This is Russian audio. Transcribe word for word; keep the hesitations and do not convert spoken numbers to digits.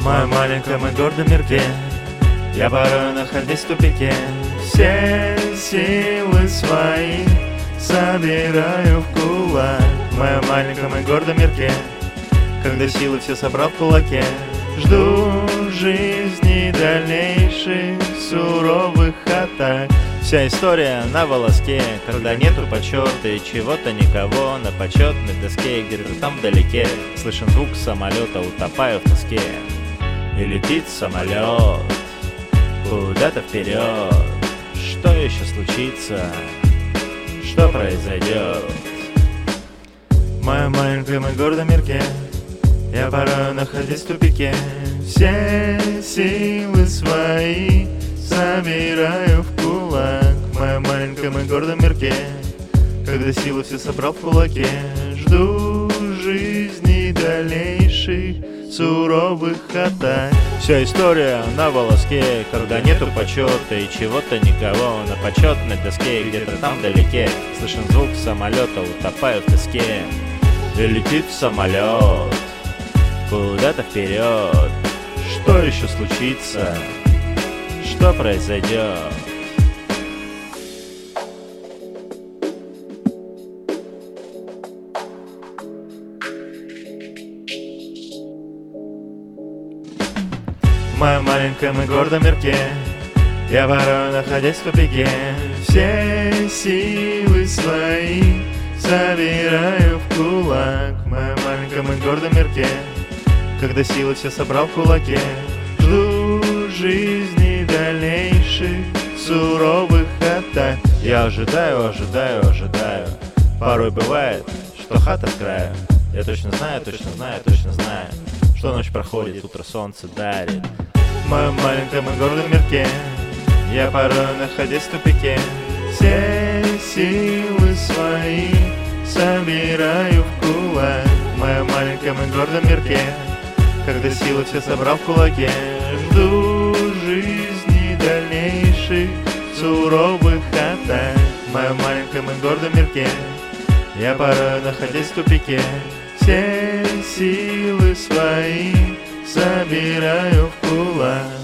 моем маленьком и гордом мирке я порой нахожусь в тупике. Все силы свои собираю в кулак в моем маленьком и гордом мирке. Когда силы все собрал в кулаке, жду жизни дальнейших суровых атак. Вся история на волоске, когда нету почета и чего-то никого. На почетной доске где-то там вдалеке слышен звук самолета, утопаю в тоске. И летит самолет куда-то вперед. Что еще случится? Что произойдет? В моем маленьком и гордом мирке я порой нахожусь в тупике. Все силы свои собираю в кулак в моем маленьком и гордом мирке. Когда силы все собрал в кулаке, жду жизни дальнейших суровых атак. Вся история на волоске, когда нету почета и чего-то никого. На почетной доске где-то там вдалеке слышен звук самолета, утопаю в тоске. И летит самолет куда-то вперед. Что еще случится? Что произойдет? В моем маленьком и гордом мирке я порой находясь в тупике. Все силы свои собираю в кулак в моем маленьком и гордом мирке. Когда силы все собрал в кулаке, жду жизни дальнейших суровых атак. Я ожидаю, ожидаю, ожидаю. Порой бывает, что хата с краю. Я точно знаю, точно знаю, точно знаю, что ночь проходит, утро солнце дарит. В моем маленьком и гордом мирке я порой находясь в тупике. Все силы свои собираю в кулак в моем маленьком и гордом мирке. Когда силы все собрал в кулаке, жду жизни дальнейших суровых атак. В моем маленьком и гордом мирке я порой находясь в тупике. Все силы свои собираю в кулак.